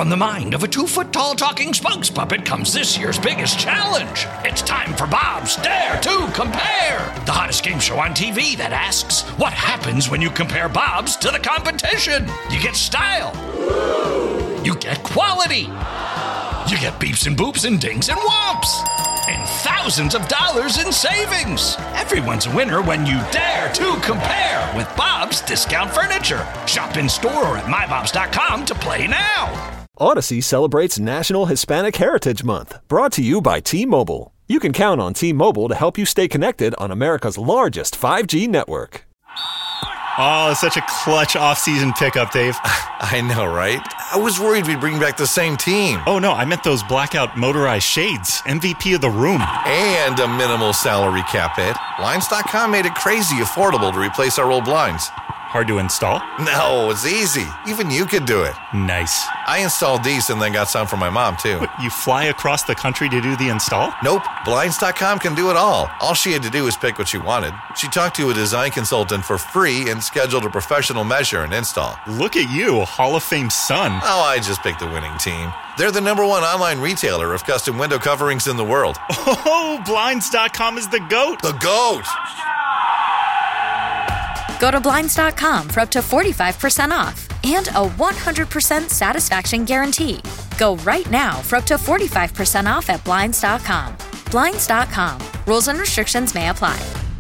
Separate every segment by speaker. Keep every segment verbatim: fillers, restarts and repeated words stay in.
Speaker 1: From the mind of a two-foot-tall talking spokes puppet comes this year's biggest challenge. It's time for Bob's Dare to Compare, the hottest game show on T V that asks, what happens when you compare Bob's to the competition? You get style. You get quality. You get beeps and boops and dings and whomps. And thousands of dollars in savings. Everyone's a winner when you dare to compare with Bob's Discount Furniture. Shop in store or at my bobs dot com to play now.
Speaker 2: Odyssey celebrates National Hispanic Heritage Month, brought to you by T-Mobile. You can count on T-Mobile to help you stay connected on America's largest five G network.
Speaker 3: Oh, such a clutch off-season pickup, Dave.
Speaker 4: I know, right? I was worried we'd bring back the same team.
Speaker 3: Oh, no, I meant those blackout motorized shades. M V P of the room.
Speaker 4: And a minimal salary cap hit. Blinds dot com made it crazy affordable to replace our old blinds.
Speaker 3: Hard to install?
Speaker 4: No, it's easy. Even you could do it.
Speaker 3: Nice.
Speaker 4: I installed these and then got some for my mom, too.
Speaker 3: What, you fly across the country to do the install?
Speaker 4: Nope. Blinds dot com can do it all. All she had to do was pick what she wanted. She talked to a design consultant for free and scheduled a professional measure and install.
Speaker 3: Look at you, Hall of Fame son.
Speaker 4: Oh, I just picked the winning team. They're the number one online retailer of custom window coverings in the world.
Speaker 3: Oh, Blinds dot com is the GOAT.
Speaker 4: The GOAT!
Speaker 5: Go to Blinds dot com for up to forty-five percent off and a one hundred percent satisfaction guarantee. Go right now for up to forty-five percent off at Blinds dot com. Blinds dot com. Rules and restrictions may apply.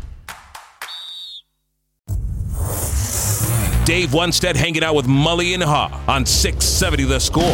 Speaker 6: Dave Wunstead hanging out with Mully and Haw on six seventy The Score.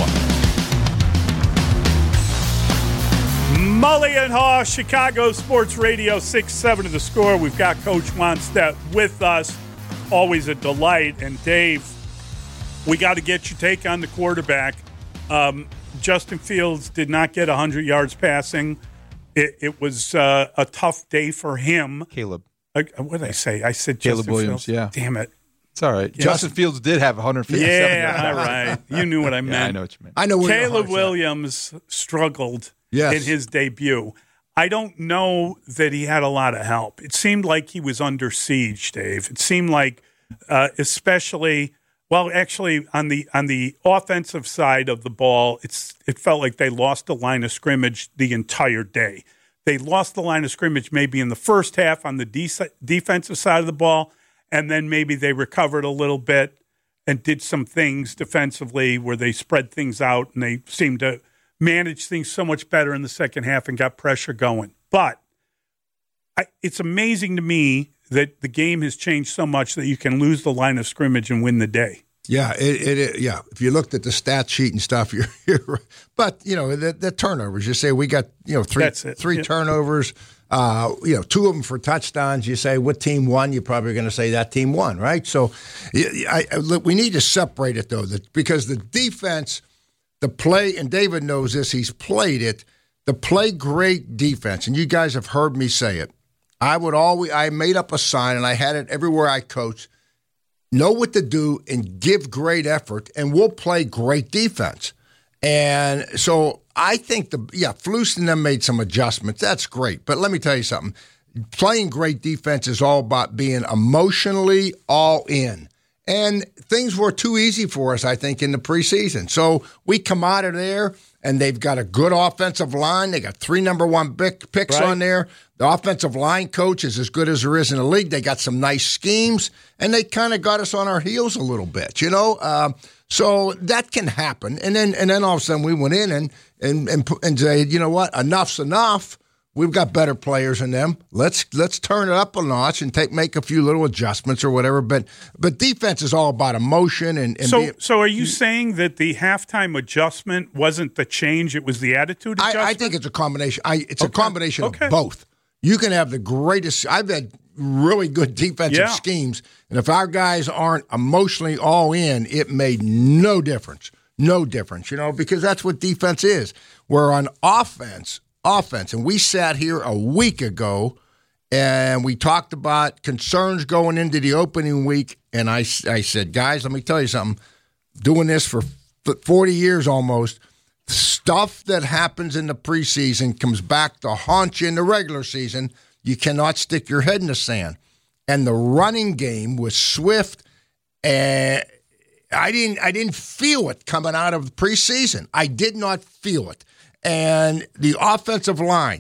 Speaker 7: Mully and Haw, Chicago Sports Radio, six seventy The Score. We've got Coach Wunstead with us. Always a delight. And Dave, we got to get your take on the quarterback. Um, Justin Fields did not get one hundred yards passing. It, it was uh, a tough day for him.
Speaker 8: Caleb.
Speaker 7: Uh, what did I say? I said
Speaker 8: Caleb
Speaker 7: Justin
Speaker 8: Williams,
Speaker 7: Fields.
Speaker 8: yeah.
Speaker 7: Damn it.
Speaker 8: It's all right.
Speaker 7: Yeah.
Speaker 8: Justin Fields did have one hundred fifty-seven yards.
Speaker 7: Yeah, all right. You knew what I meant.
Speaker 8: Yeah, I know what you meant.
Speaker 9: I know where
Speaker 7: Caleb Williams struggled
Speaker 9: yes.
Speaker 7: in his debut. I don't know that he had a lot of help. It seemed like he was under siege, Dave. It seemed like, uh, especially, well, actually on the on the offensive side of the ball, it's it felt like they lost the line of scrimmage the entire day. They lost the line of scrimmage maybe in the first half on the de- defensive side of the ball, and then maybe they recovered a little bit and did some things defensively where they spread things out and they seemed to manage things so much better in the second half and got pressure going. But I, it's amazing to me that the game has changed so much that you can lose the line of scrimmage and win the day.
Speaker 9: Yeah, it, it yeah. If you looked at the stat sheet and stuff, you're, you're but you know the, the turnovers. You say we got you know three three yeah. turnovers. Uh, you know, two of them for touchdowns. You say what team won? You're probably going to say that team won, right? So, I, I, look, we need to separate it though, that, because the defense. The play, and David knows this, he's played it, the play great defense, and you guys have heard me say it. I would always, I made up a sign, and I had it everywhere I coach, know what to do and give great effort, and we'll play great defense. And so I think, the yeah, Flus and them made some adjustments. That's great. But let me tell you something. Playing great defense is all about being emotionally all in. And things were too easy for us, I think, in the preseason. So we come out of there, and they've got a good offensive line. They got three number one pick, picks right. on there. The offensive line coach is as good as there is in the league. They got some nice schemes, and they kind of got us on our heels a little bit, you know. Uh, so that can happen. And then, and then all of a sudden, we went in and and and and said, you know what, enough's enough. We've got better players than them. Let's let's turn it up a notch and take make a few little adjustments or whatever. But but defense is all about emotion and, and
Speaker 7: so.
Speaker 9: Being,
Speaker 7: so are you saying that the halftime adjustment wasn't the change? It was the attitude adjustment?
Speaker 9: I, I think it's a combination. I, it's
Speaker 7: okay.
Speaker 9: a combination
Speaker 7: okay.
Speaker 9: of both. You can have the greatest. I've had really good defensive
Speaker 7: yeah.
Speaker 9: schemes, and if our guys aren't emotionally all in, it made no difference. No difference, you know, because that's what defense is. Where on offense. Offense. And we sat here a week ago and we talked about concerns going into the opening week. And I, I said, guys, let me tell you something. Doing this for forty years almost, stuff that happens in the preseason comes back to haunt you in the regular season. You cannot stick your head in the sand. And the running game was Swift and I didn't I didn't feel it coming out of the preseason. I did not feel it. And the offensive line,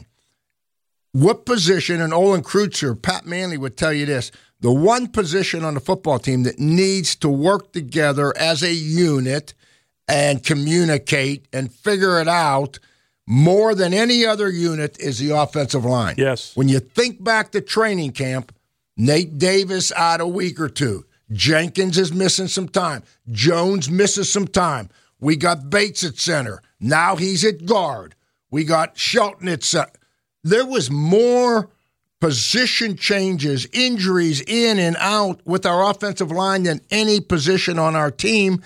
Speaker 9: what position, and Olin Kreutzer, Pat Manley would tell you this, the one position on the football team that needs to work together as a unit and communicate and figure it out more than any other unit is the offensive line.
Speaker 7: Yes.
Speaker 9: When you think back to training camp, Nate Davis out a week or two. Jenkins is missing some time. Jones misses some time. We got Bates at center. Now he's at guard. We got Shelton at center. There was more position changes, injuries in and out with our offensive line than any position on our team.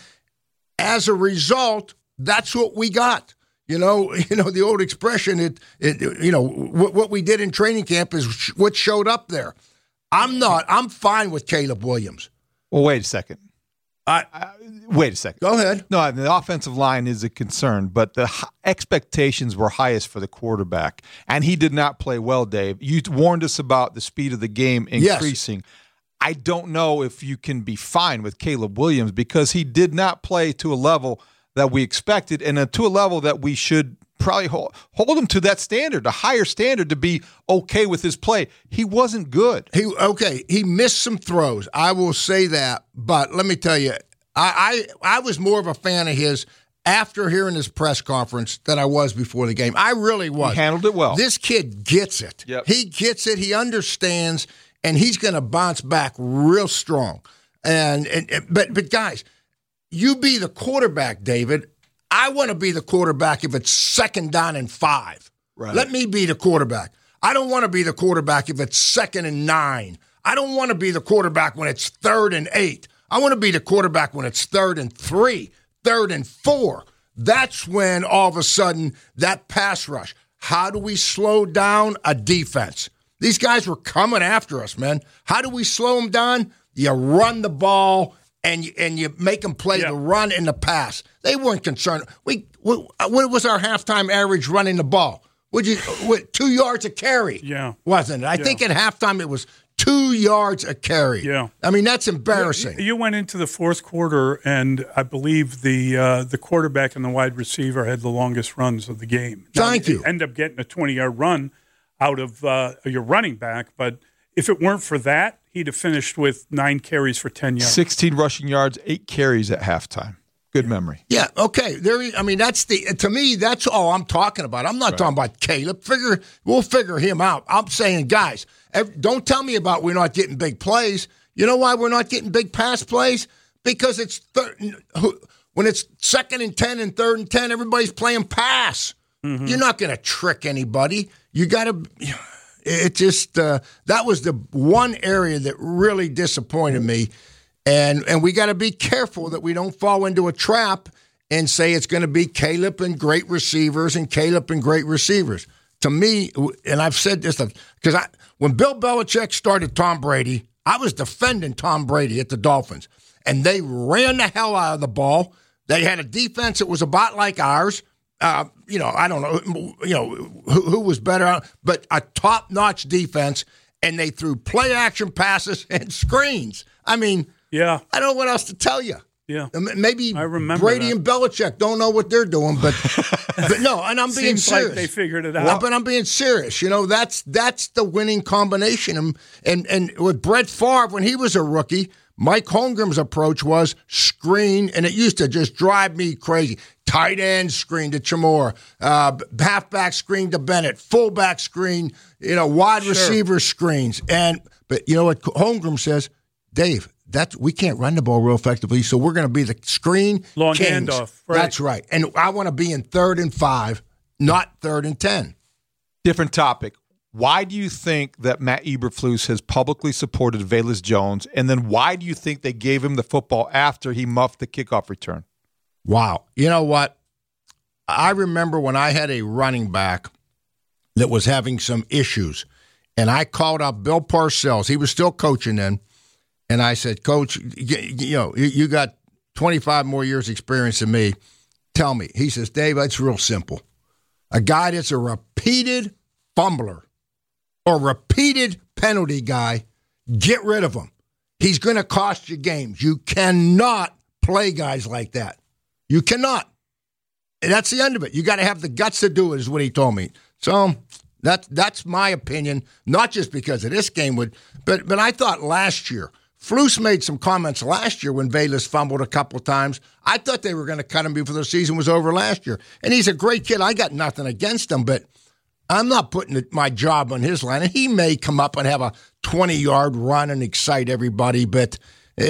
Speaker 9: As a result, that's what we got. You know, you know the old expression. It, it you know, what, what we did in training camp is what showed up there. I'm not. I'm fine with Caleb Williams.
Speaker 8: Well, wait a second.
Speaker 9: I,
Speaker 8: uh, wait a second.
Speaker 9: Go ahead.
Speaker 8: No, the offensive line is a concern, but the h- expectations were highest for the quarterback, and he did not play well, Dave. You warned us about the speed of the game increasing. Yes. I don't know if you can be fine with Caleb Williams because he did not play to a level that we expected and uh, to a level that we should probably hold, hold him to that standard, a higher standard to be okay with his play. He wasn't good.
Speaker 9: He okay. He missed some throws. I will say that. But let me tell you, I I, I was more of a fan of his after hearing his press conference than I was before the game. I really was.
Speaker 8: He handled it well.
Speaker 9: This kid gets it.
Speaker 8: Yep.
Speaker 9: He gets it. He understands, and he's going to bounce back real strong. And, and but but guys, you be the quarterback, David. I want to be the quarterback if it's second down and five.
Speaker 8: Right.
Speaker 9: Let me be the quarterback. I don't want to be the quarterback if it's second and nine. I don't want to be the quarterback when it's third and eight. I want to be the quarterback when it's third and three, third and four. That's when all of a sudden that pass rush. How do we slow down a defense? These guys were coming after us, man. How do we slow them down? You run the ball. And you, and you make them play yeah. the run and the pass. They weren't concerned. We what, what was our halftime average running the ball? Would you what, two yards a carry?
Speaker 7: Yeah,
Speaker 9: wasn't it? I
Speaker 7: yeah.
Speaker 9: think at halftime it was two yards a carry.
Speaker 7: Yeah,
Speaker 9: I mean that's embarrassing.
Speaker 7: You, you went into the fourth quarter, and I believe the uh, the quarterback and the wide receiver had the longest runs of the game. Now,
Speaker 9: Thank you.
Speaker 7: End up getting a twenty-yard run out of uh, your running back, but if it weren't for that, he'd have finished with nine carries for ten yards.
Speaker 8: sixteen rushing yards, eight carries at halftime. Good memory.
Speaker 9: Yeah, okay. There. I mean, that's the to me, that's all I'm talking about. I'm not right. talking about Caleb. Figure We'll figure him out. I'm saying, guys, don't tell me about we're not getting big plays. You know why we're not getting big pass plays? Because it's thir- when it's second and ten and third and ten, everybody's playing pass. Mm-hmm. You're not going to trick anybody. You got to – It just uh, that was the one area that really disappointed me, and and we got to be careful that we don't fall into a trap and say it's going to be Caleb and great receivers and Caleb and great receivers. To me, and I've said this because I when Bill Belichick started Tom Brady, I was defending Tom Brady at the Dolphins, and they ran the hell out of the ball. They had a defense that was about like ours. Uh, you know, I don't know, you know, who, who was better, but a top-notch defense, and they threw play-action passes and screens. I mean,
Speaker 7: yeah,
Speaker 9: I don't know what else to tell you.
Speaker 7: Yeah,
Speaker 9: maybe
Speaker 7: I remember
Speaker 9: Brady
Speaker 7: that.
Speaker 9: and Belichick don't know what they're doing, but, but no, and I'm being
Speaker 7: Seems
Speaker 9: serious.
Speaker 7: like they figured it out.
Speaker 9: Well, but I'm being serious. You know, that's that's the winning combination. And and, and with Brett Favre, when he was a rookie, Mike Holmgren's approach was screen, and it used to just drive me crazy. Tight end screen to Chamora, uh, halfback screen to Bennett, fullback screen, you know, wide
Speaker 7: sure.
Speaker 9: receiver screens. And but you know what Holmgren says, Dave, that's we can't run the ball real effectively, so we're going to be the screen
Speaker 7: long
Speaker 9: kings.
Speaker 7: handoff. Right.
Speaker 9: That's right. And I want to be in third and five, not third and ten.
Speaker 8: Different topic. Why do you think that Matt Eberflus has publicly supported Velus Jones, and then why do you think they gave him the football after he muffed the kickoff return?
Speaker 9: Wow. You know what? I remember when I had a running back that was having some issues, and I called up Bill Parcells. He was still coaching then, and I said, Coach, you know, you got twenty-five more years experience than me. Tell me. He says, Dave, it's real simple. A guy that's a repeated fumbler or repeated penalty guy, get rid of him. He's going to cost you games. You cannot play guys like that. You cannot. And that's the end of it. You got to have the guts to do it, is what he told me. So that's that's my opinion, not just because of this game, would, but but I thought last year, Flus made some comments last year when Velus fumbled a couple of times. I thought they were going to cut him before the season was over last year. And he's a great kid. I got nothing against him, but I'm not putting my job on his line. And he may come up and have a twenty-yard run and excite everybody, but uh,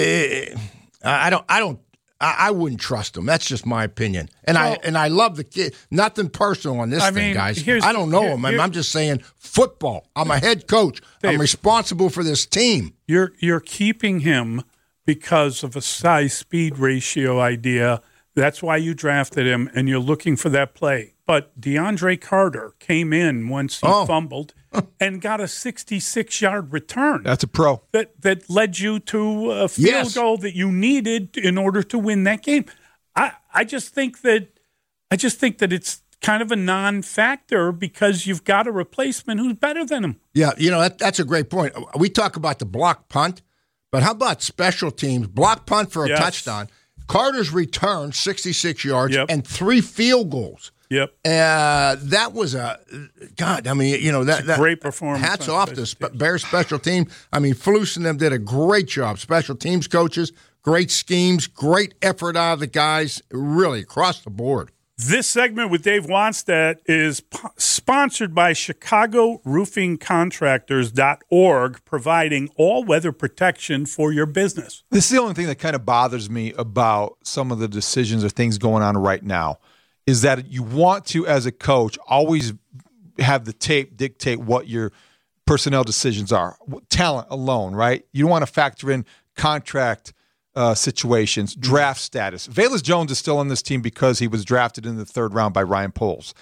Speaker 9: I don't. I don't. I wouldn't trust him. That's just my opinion. And well, I and I love the kid. Nothing personal on this I thing, mean, guys. I don't know here, him. I'm just saying football. I'm a head coach. Dave, I'm responsible for this team.
Speaker 7: You're you're keeping him because of a size-speed ratio idea. That's why you drafted him, and you're looking for that play. But DeAndre Carter came in once he oh. fumbled and got a sixty-six-yard return.
Speaker 8: That's a pro.
Speaker 7: That that led you to a field yes. goal that you needed in order to win that game. I, I just think that I just think that it's kind of a non-factor because you've got a replacement who's better than him.
Speaker 9: Yeah, you know, that, that's a great point. We talk about the block punt, but how about special teams? Block punt for a yes. touchdown. Carter's return, sixty-six yards, yep. and three field goals.
Speaker 7: Yep.
Speaker 9: Uh, that was a God. I mean, you know that, that
Speaker 7: great performance.
Speaker 9: Hats off to sp- Bears special team. I mean, Flus and them did a great job. Special teams coaches, great schemes, great effort out of the guys. Really across the board.
Speaker 7: This segment with Dave Wannstedt is p- sponsored by Chicago Roofing Contractors dot org, providing all-weather protection for your business.
Speaker 8: This is the only thing that kind of bothers me about some of the decisions or things going on right now, is that you want to, as a coach, always have the tape dictate what your personnel decisions are. Talent alone, right? You don't want to factor in contract Uh, situations, draft status. Velus Jones is still on this team because he was drafted in the third round by Ryan Poles.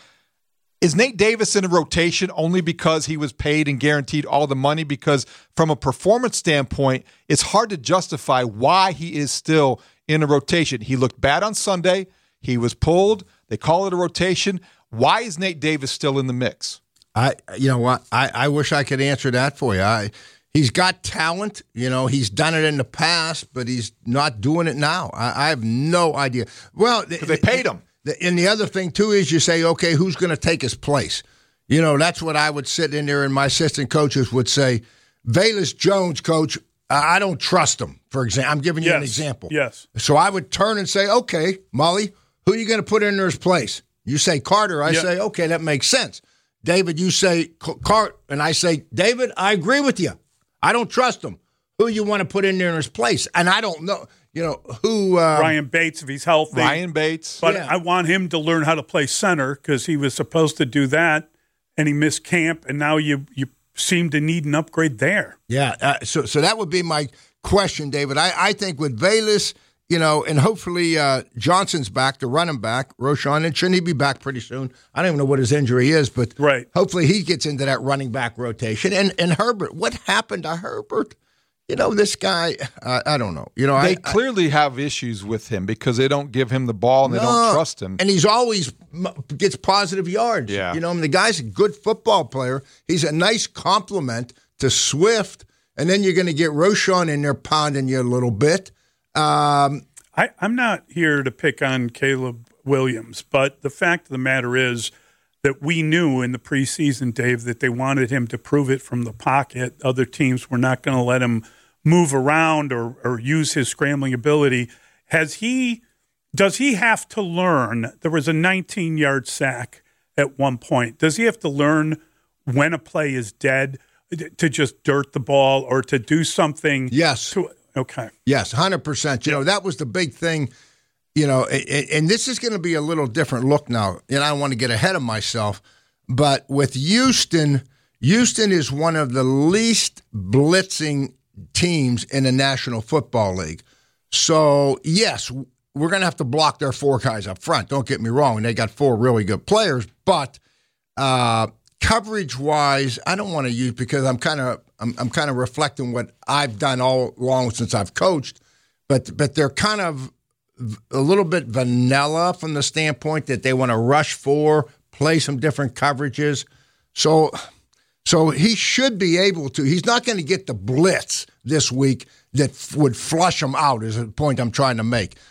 Speaker 8: Is Nate Davis in a rotation only because he was paid and guaranteed all the money? Because from a performance standpoint, it's hard to justify why he is still in a rotation. He looked bad on Sunday. He was pulled. They call it a rotation. Why is Nate Davis still in the mix?
Speaker 9: I, you know what? I, I wish I could answer that for you. I He's got talent. You know, he's done it in the past, but he's not doing it now. I, I have no idea. Well,
Speaker 8: the, they paid him.
Speaker 9: The, and the other thing, too, is you say, okay, who's going to take his place? You know, that's what I would sit in there and my assistant coaches would say, Velus Jones, coach, I don't trust him, for example. I'm giving you
Speaker 7: yes.
Speaker 9: an example.
Speaker 7: Yes.
Speaker 9: So I would turn and say, okay, Molly, who are you going to put in his place? You say Carter. I yep. say, okay, that makes sense. David, you say Carter. And I say, David, I agree with you. I don't trust him. Who you want to put in there in his place? And I don't know, you know, who. Uh,
Speaker 7: Ryan Bates, if he's healthy.
Speaker 8: Ryan Bates.
Speaker 7: But
Speaker 9: yeah.
Speaker 7: I want him to learn how to play center because he was supposed to do that, and he missed camp, and now you you seem to need an upgrade there.
Speaker 9: Yeah, uh, so so that would be my question, David. I, I think with Velus, you know, and hopefully uh, Johnson's back, the running back, Roschon, and shouldn't he be back pretty soon? I don't even know what his injury is, but
Speaker 7: right.
Speaker 9: hopefully he gets into that running back rotation. And and Herbert, what happened to Herbert? You know, this guy, uh, I don't know. You know,
Speaker 8: They
Speaker 9: I,
Speaker 8: clearly
Speaker 9: I,
Speaker 8: have issues with him because they don't give him the ball and
Speaker 9: no,
Speaker 8: they don't trust him.
Speaker 9: And he's always gets positive yards.
Speaker 8: Yeah.
Speaker 9: You know, I mean, the guy's a good football player. He's a nice compliment to Swift. And then you're going to get Roschon in there pounding you a little bit. Um
Speaker 7: I, I'm not here to pick on Caleb Williams, but the fact of the matter is that we knew in the preseason, Dave, that they wanted him to prove it from the pocket. Other teams were not going to let him move around or, or use his scrambling ability. Has he? Does he have to learn? There was a nineteen-yard sack at one point. Does he have to learn when a play is dead to just dirt the ball or to do something?
Speaker 9: Yes.
Speaker 7: To, Okay.
Speaker 9: Yes, one hundred percent. You know, that was the big thing, you know, and, and this is going to be a little different look now, and I don't want to get ahead of myself, but with Houston, Houston is one of the least blitzing teams in the National Football League. So, yes, we're going to have to block their four guys up front. Don't get me wrong. And they got four really good players, but uh, coverage-wise, I don't want to use because I'm kind of I'm, I'm kind of reflecting what I've done all along since I've coached, but but they're kind of a little bit vanilla from the standpoint that they want to rush for, play some different coverages. So so he should be able to. He's not going to get the blitz this week that f- would flush him out is the point I'm trying to make.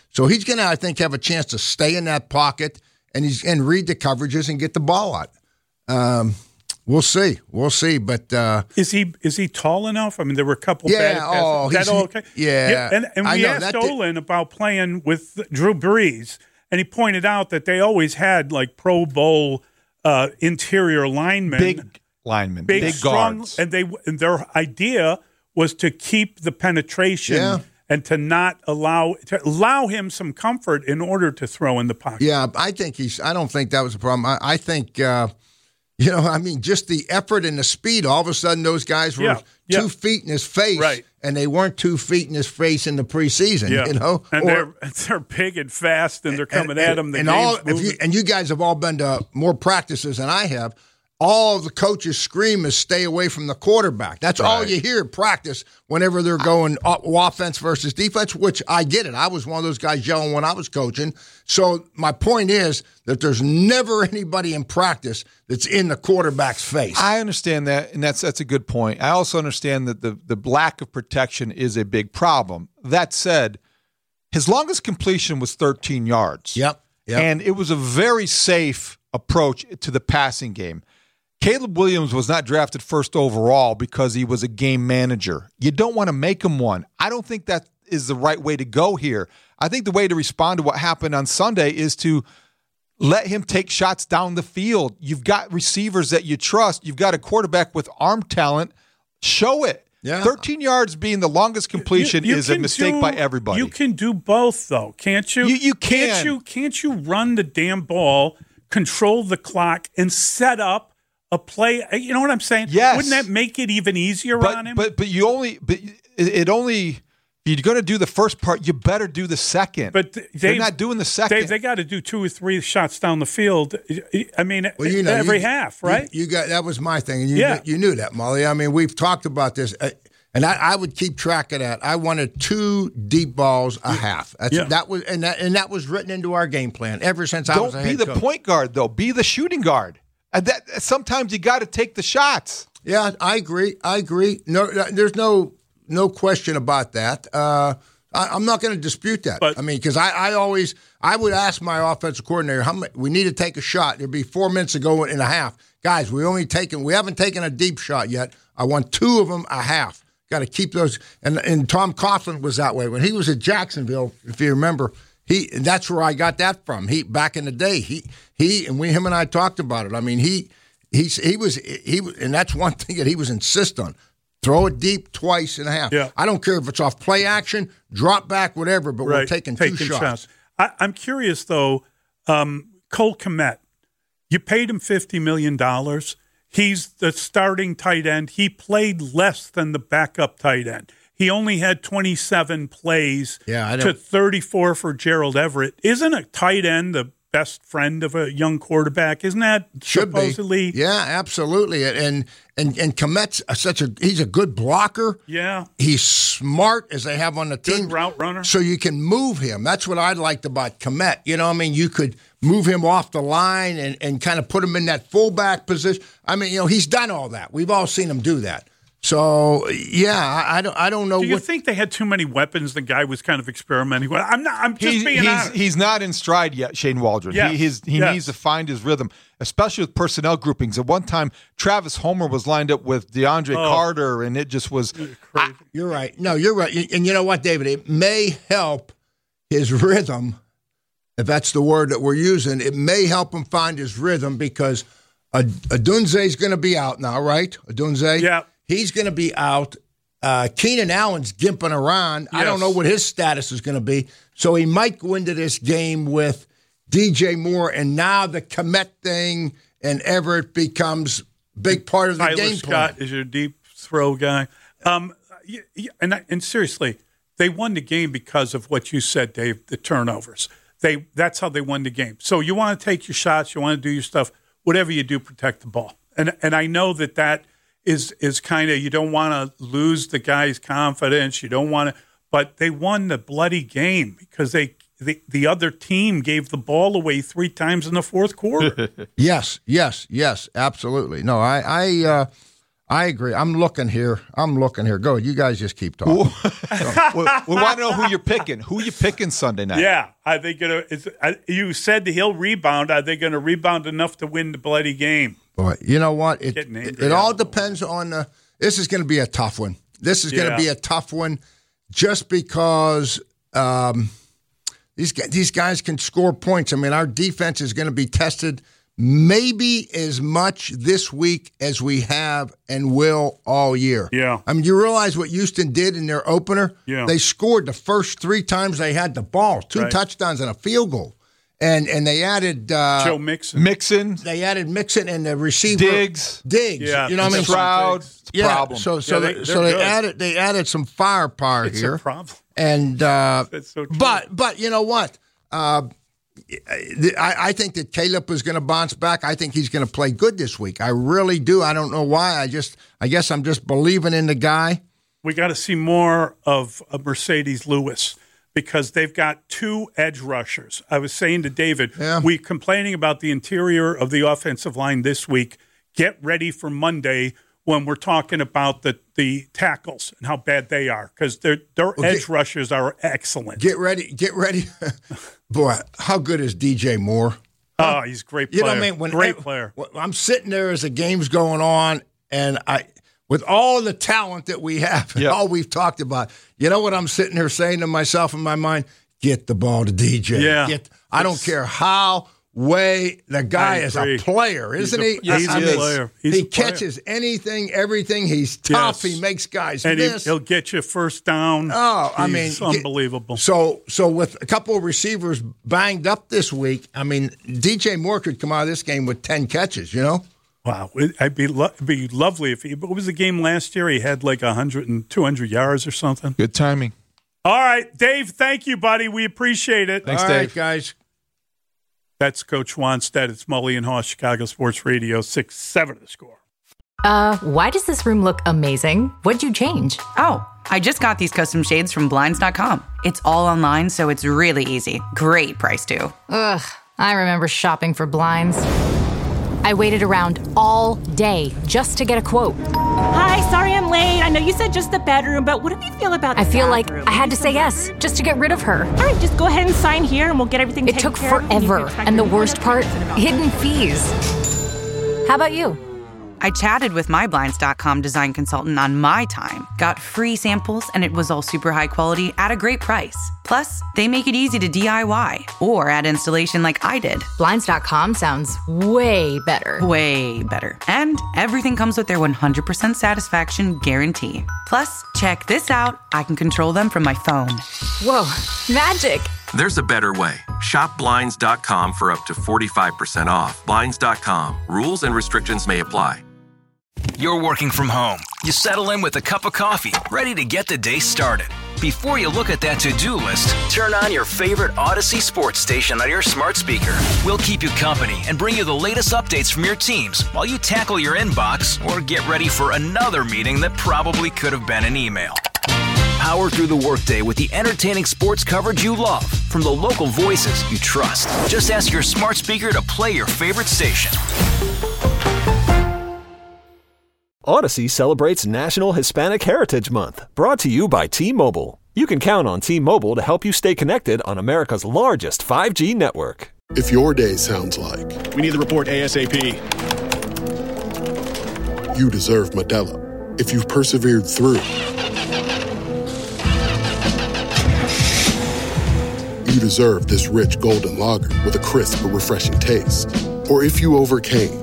Speaker 9: So he's going to, I think, have a chance to stay in that pocket and he's and read the coverages and get the ball out. Um, we'll see. We'll see. But uh,
Speaker 7: is he is he tall enough? I mean, there were a couple
Speaker 9: yeah,
Speaker 7: bad passes.
Speaker 9: Oh,
Speaker 7: is that all okay?
Speaker 9: Yeah.
Speaker 7: yeah and, and we
Speaker 9: know,
Speaker 7: asked Olin did... about playing with Drew Brees, and he pointed out that they always had like Pro Bowl uh, interior linemen.
Speaker 8: Big linemen.
Speaker 7: Big,
Speaker 8: big
Speaker 7: strong,
Speaker 8: guards.
Speaker 7: And, they, and their idea was to keep the penetration
Speaker 9: yeah.
Speaker 7: and to not allow to allow him some comfort in order to throw in the pocket.
Speaker 9: Yeah, I think he's – I don't think that was a problem. I, I think uh, – You know, I mean, just the effort and the speed. All of a sudden, those guys were
Speaker 7: yeah,
Speaker 9: two
Speaker 7: yeah.
Speaker 9: feet in his face,
Speaker 7: right.
Speaker 9: and they weren't two feet in his face in the preseason.
Speaker 7: Yeah.
Speaker 9: You know,
Speaker 7: and
Speaker 9: or,
Speaker 7: they're they're big and fast, and they're coming
Speaker 9: and,
Speaker 7: at him.
Speaker 9: The and all, if you, and you guys have all been to more practices than I have. All of the coaches scream is stay away from the quarterback. That's right. all you hear at practice whenever they're going offense versus defense, which I get it. I was one of those guys yelling when I was coaching. So my point is that there's never anybody in practice that's in the quarterback's face.
Speaker 8: I understand that, and that's that's a good point. I also understand that the, the lack of protection is a big problem. That said, his longest completion was thirteen yards.
Speaker 9: Yep. yep.
Speaker 8: And it was a very safe approach to the passing game. Caleb Williams was not drafted first overall because he was a game manager. You don't want to make him one. I don't think that is the right way to go here. I think the way to respond to what happened on Sunday is to let him take shots down the field. You've got receivers that you trust. You've got a quarterback with arm talent. Show it.
Speaker 9: Yeah.
Speaker 8: thirteen yards being the longest completion
Speaker 7: you, you
Speaker 8: is a mistake
Speaker 7: do,
Speaker 8: by everybody.
Speaker 7: You can do both, though, can't you?
Speaker 8: You, you can.
Speaker 7: Can't you, can't you run the damn ball, control the clock, and set up a play? You know what I'm saying?
Speaker 8: Yes.
Speaker 7: Wouldn't that make it even easier
Speaker 8: but,
Speaker 7: on him?
Speaker 8: But but you only but it only if you're going to do the first part, you better do the second.
Speaker 7: But
Speaker 8: Dave,
Speaker 7: they're
Speaker 8: not doing the second.
Speaker 7: They, they got to do two or three shots down the field. I mean,
Speaker 9: well, you know,
Speaker 7: every
Speaker 9: you,
Speaker 7: half, right?
Speaker 9: You, you got that was my thing, and you
Speaker 7: yeah.
Speaker 9: you knew that, Molly. I mean, we've talked about this. Uh, And I, I would keep track of that. I wanted two deep balls a half. That's,
Speaker 7: yeah.
Speaker 9: That was and that and that was written into our game plan ever since I
Speaker 8: Don't
Speaker 9: was a
Speaker 8: be
Speaker 9: head
Speaker 8: the
Speaker 9: coach.
Speaker 8: point guard, though. Be the shooting guard. And that sometimes you got to take the shots.
Speaker 9: Yeah, I agree. I agree. No, there's no no question about that. Uh, I, I'm not going to dispute that.
Speaker 7: But,
Speaker 9: I mean, because I, I always I would ask my offensive coordinator, how many, we need to take a shot. There'd be four minutes to go in a half, guys. We only taken we haven't taken a deep shot yet. I want two of them a half. Got to keep those. And and Tom Coughlin was that way when he was at Jacksonville. If you remember, he that's where I got that from. He back in the day. He he and we him and I talked about it. I mean he he he was he and that's one thing that he was insist on. Throw it deep twice and a half.
Speaker 7: Yeah.
Speaker 9: I don't care if it's off play action, drop back, whatever. But
Speaker 7: right.
Speaker 9: we're taking,
Speaker 7: taking
Speaker 9: two shots.
Speaker 7: shots. I, I'm curious though. Um, Cole Kmet, you paid him fifty million dollars. He's the starting tight end. He played less than the backup tight end. He only had twenty-seven plays
Speaker 9: yeah, I
Speaker 7: to thirty-four for Gerald Everett. Isn't a tight end the best friend of a young quarterback? Isn't that
Speaker 9: Should
Speaker 7: supposedly?
Speaker 9: Be. Yeah, absolutely. And and and Kmet's such a he's a good blocker.
Speaker 7: Yeah,
Speaker 9: he's smart as they have on the team.
Speaker 7: Good route runner.
Speaker 9: So you can move him. That's what I liked about Kmet. You know, I mean, you could move him off the line and, and kind of put him in that fullback position. I mean, you know, he's done all that. We've all seen him do that. So yeah, I, I don't I don't know.
Speaker 7: Do you
Speaker 9: what,
Speaker 7: think they had too many weapons? The guy was kind of experimenting. Well, I'm not. I'm just
Speaker 8: he's,
Speaker 7: being
Speaker 8: he's,
Speaker 7: honest.
Speaker 8: He's not in stride yet, Shane Waldron.
Speaker 7: Yes.
Speaker 8: He his, he
Speaker 7: yes.
Speaker 8: needs to find his rhythm, especially with personnel groupings. At one time, Travis Homer was lined up with DeAndre
Speaker 7: oh.
Speaker 8: Carter, and it just was
Speaker 7: crazy.
Speaker 9: I, you're right. No, you're right. And you know what, David? It may help his rhythm, if that's the word that we're using. It may help him find his rhythm because Adunze's going to be out now, right? Adunze?
Speaker 7: Yeah.
Speaker 9: He's going to be out. Uh, Keenan Allen's gimping around.
Speaker 7: Yes.
Speaker 9: I don't know what his status is going to be. So he might go into this game with D J Moore, and now the Kmet thing and Everett becomes a big part of the
Speaker 7: Tyler
Speaker 9: game
Speaker 7: Scott
Speaker 9: plan.
Speaker 7: is your deep throw guy. Um, yeah, yeah, and, and seriously, they won the game because of what you said, Dave, the turnovers. They That's how they won the game. So you want to take your shots, you want to do your stuff, whatever you do, protect the ball. And and I know that that is is kind of, you don't want to lose the guy's confidence. You don't want to, but they won the bloody game because they the, the other team gave the ball away three times in the fourth quarter.
Speaker 9: Yes, yes, yes, absolutely. No, I I, uh, I agree. I'm looking here. I'm looking here. Go. You guys just keep talking.
Speaker 8: we, we want to know who you're picking. Who you picking Sunday night?
Speaker 7: Yeah. Are they gonna? Is, uh, you said he'll rebound. Are they going to rebound enough to win the bloody game?
Speaker 9: Boy, you know what? It it, it all depends on the. This is going to be a tough one. This is going to
Speaker 7: Yeah.
Speaker 9: be a tough one, just because um, these guys, these guys can score points. I mean, our defense is going to be tested maybe as much this week as we have and will all year.
Speaker 7: Yeah.
Speaker 9: I mean, you realize what Houston did in their opener?
Speaker 7: Yeah.
Speaker 9: They scored the first three times they had the ball, two
Speaker 7: Right.
Speaker 9: touchdowns and a field goal. And and they added uh,
Speaker 7: Joe Mixon.
Speaker 8: Mixon.
Speaker 9: They added Mixon and the receiver
Speaker 8: Diggs.
Speaker 9: Diggs.
Speaker 7: Yeah,
Speaker 9: you know what I mean?
Speaker 8: Stroud. It's a
Speaker 9: Yeah.
Speaker 8: problem.
Speaker 9: So so
Speaker 7: Yeah,
Speaker 9: they,
Speaker 7: they-
Speaker 9: so
Speaker 7: they're
Speaker 9: they
Speaker 7: good.
Speaker 9: added they added some firepower
Speaker 7: It's
Speaker 9: here.
Speaker 7: a problem.
Speaker 9: And uh,
Speaker 7: That's so true.
Speaker 9: but but you know what? Uh, I, I think that Caleb is going to bounce back. I think he's going to play good this week. I really do. I don't know why. I just I guess I'm just believing in the guy.
Speaker 7: We got to see more of, of Mercedes Lewis because they've got two edge rushers. I was saying to David,
Speaker 9: Yeah.
Speaker 7: we complaining about the interior of the offensive line this week. Get ready for Monday when we're talking about the, the tackles and how bad they are because their their
Speaker 9: Well,
Speaker 7: edge
Speaker 9: get-
Speaker 7: rushers are excellent.
Speaker 9: Get ready. Get ready. Boy, how good is D J Moore?
Speaker 7: oh, he's a great player.
Speaker 9: You know what I mean? When
Speaker 7: great
Speaker 9: I-
Speaker 7: player.
Speaker 9: when I'm sitting there as the game's going on, and I, with all the talent that we have, and
Speaker 8: Yep.
Speaker 9: all we've talked about, you know what I'm sitting here saying to myself in my mind? Get the ball to D J.
Speaker 7: Yeah.
Speaker 9: Get, I don't care how way the guy
Speaker 7: I
Speaker 9: is
Speaker 7: agree.
Speaker 9: a player, isn't
Speaker 7: He's a-
Speaker 9: he?
Speaker 7: yes,
Speaker 9: I
Speaker 7: he's a
Speaker 9: mean,
Speaker 7: player. He's
Speaker 9: he
Speaker 7: a player.
Speaker 9: catches anything, everything. He's tough.
Speaker 7: Yes.
Speaker 9: He makes guys
Speaker 7: And he,
Speaker 9: miss.
Speaker 7: he'll get you first down.
Speaker 9: Oh, I
Speaker 7: He's
Speaker 9: mean,
Speaker 7: unbelievable.
Speaker 9: So, so with a couple of receivers banged up this week, I mean, D J Moore could come out of this game with ten catches. You know,
Speaker 7: Wow, it, I'd be lo- it'd be lovely if he. What was the game last year? He had like a hundred and two hundred yards or something.
Speaker 8: Good timing.
Speaker 7: All right, Dave. Thank you, buddy. We appreciate it.
Speaker 8: Thanks,
Speaker 9: all
Speaker 8: Dave.
Speaker 9: right, guys.
Speaker 7: That's Coach Wanstead. It's Mully and Haw, Chicago Sports Radio, six seven The Score.
Speaker 10: Uh, why does this room look amazing? What'd you change?
Speaker 11: Oh, I just got these custom shades from Blinds dot com. It's all online, so it's really easy. Great price, too.
Speaker 10: Ugh, I remember shopping for blinds. I waited around all day just to get a quote.
Speaker 12: Hi, sorry I'm late. I know you said just the bedroom, but what do you feel about the
Speaker 10: I feel like
Speaker 12: bathroom?
Speaker 10: I had to say yes just to get rid of her.
Speaker 12: All right, just go ahead and sign here and we'll get everything
Speaker 10: It
Speaker 12: taken
Speaker 10: took
Speaker 12: care of. You can
Speaker 10: forever,
Speaker 12: expect
Speaker 10: and the
Speaker 12: your
Speaker 10: worst part, hidden fees. How about you?
Speaker 11: I chatted with my Blinds dot com design consultant on my time, got free samples, and it was all super high quality at a great price. Plus, they make it easy to D I Y or add installation like I did.
Speaker 10: Blinds dot com sounds way better.
Speaker 11: Way better. And everything comes with their one hundred percent satisfaction guarantee. Plus, check this out. I can control them from my phone.
Speaker 10: Whoa, magic.
Speaker 13: There's a better way. Shop Blinds dot com for up to forty-five percent off. Blinds dot com. Rules and restrictions may apply.
Speaker 14: You're working from home. You settle in with a cup of coffee, ready to get the day started. Before you look at that to-do list, turn on your favorite Odyssey sports station on your smart speaker. We'll keep you company and bring you the latest updates from your teams while you tackle your inbox or get ready for another meeting that probably could have been an email. Power through the workday with the entertaining sports coverage you love from the local voices you trust. Just ask your smart speaker to play your favorite station.
Speaker 2: Odyssey celebrates National Hispanic Heritage Month, brought to you by T-Mobile. You can count on T-Mobile to help you stay connected on America's largest five G network.
Speaker 15: If your day sounds like,
Speaker 16: we need the report ASAP.
Speaker 15: You deserve Modelo. If you've persevered through, you deserve this rich golden lager with a crisp but refreshing taste. Or if you overcame,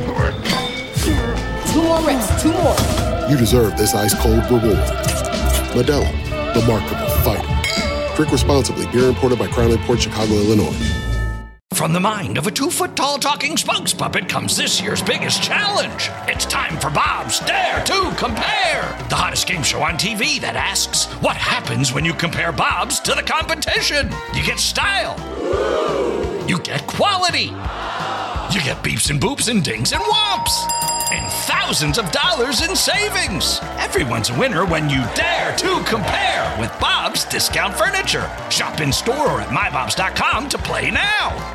Speaker 17: Two more reps, two more.
Speaker 15: you deserve this ice-cold reward. Modelo, the Remarkable Fighter. Drink responsibly. Beer imported by Crown Imports, Chicago, Illinois.
Speaker 1: From the mind of a two-foot-tall talking spokes puppet comes this year's biggest challenge. It's time for Bob's Dare to Compare, the hottest game show on T V that asks, what happens when you compare Bob's to the competition? You get style. You get quality. You get beeps and boops and dings and whomps. And thousands of dollars in savings. Everyone's a winner when you dare to compare with Bob's Discount Furniture. Shop in store or at my bobs dot com to play now.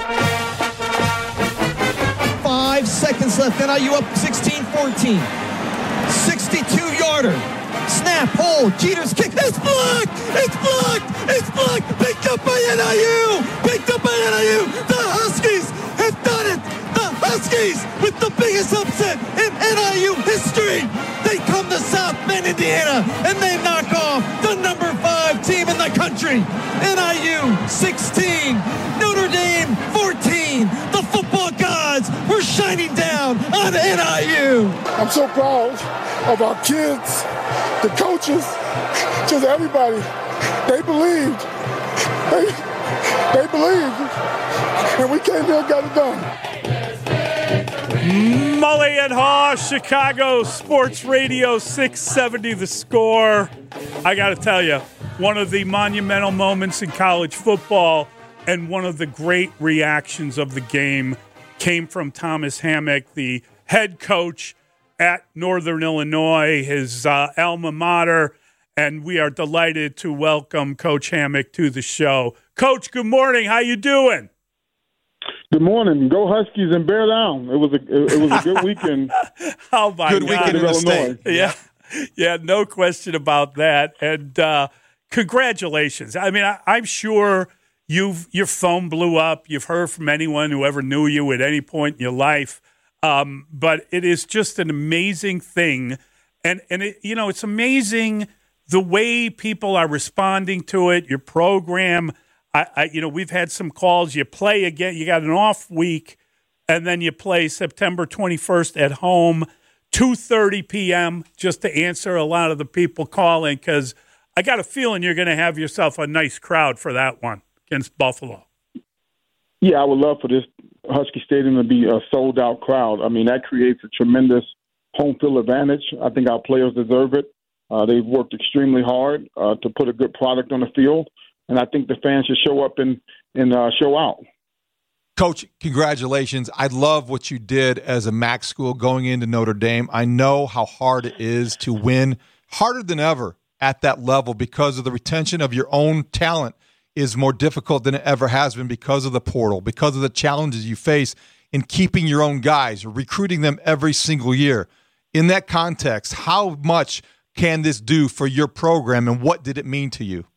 Speaker 18: Five seconds left. Then are you up sixteen fourteen?
Speaker 17: sixty-two-yarder. Snap, hold, Jeter's kick. It's blocked! It's blocked! It's blocked! Picked up by N I U! Picked up by N I U! The Huskies have done it! The Huskies with the biggest upset in N I U history! They come to South Bend, Indiana, and they knock off the number five team in the country. N I U sixteen, Notre Dame fourteen. The football gods were shining down on N I U.
Speaker 18: I'm so proud of our kids, the coaches, just everybody. They believed. They, they believed. And we came here and got it done.
Speaker 7: Mully and Haw, Chicago Sports Radio six seventy The Score. I got to tell you, one of the monumental moments in college football and one of the great reactions of the game came from Thomas Hammock, the head coach at Northern Illinois, his uh, alma mater, and we are delighted to welcome Coach Hammock to the show. Coach, good morning. How you doing?
Speaker 18: Good morning. Go Huskies and bear down. It was a it was a good weekend.
Speaker 7: Oh my
Speaker 8: good
Speaker 7: God.
Speaker 8: weekend in the state.
Speaker 7: Yeah, yeah, no question about that. And uh, congratulations. I mean, I, I'm sure you've your phone blew up. You've heard from anyone who ever knew you at any point in your life. Um, but it is just an amazing thing, and and it, you know, it's amazing the way people are responding to it. Your program. I, I, you know, we've had some calls. You play again. You got an off week, and then you play September twenty-first at home, two thirty p.m., just to answer a lot of the people calling, because I got a feeling you're going to have yourself a nice crowd for that one against Buffalo.
Speaker 18: Yeah, I would love for this Husky Stadium to be a sold-out crowd. I mean, that creates a tremendous home field advantage. I think our players deserve it. Uh, they've worked extremely hard uh, to put a good product on the field. And I think the fans should show up and, and uh, show out.
Speaker 8: Coach, congratulations. I love what you did as a MAC school going into Notre Dame. I know how hard it is to win, harder than ever at that level because of the retention of your own talent is more difficult than it ever has been because of the portal, because of the challenges you face in keeping your own guys, recruiting them every single year. In that context, how much can this do for your program, and what did it mean to you?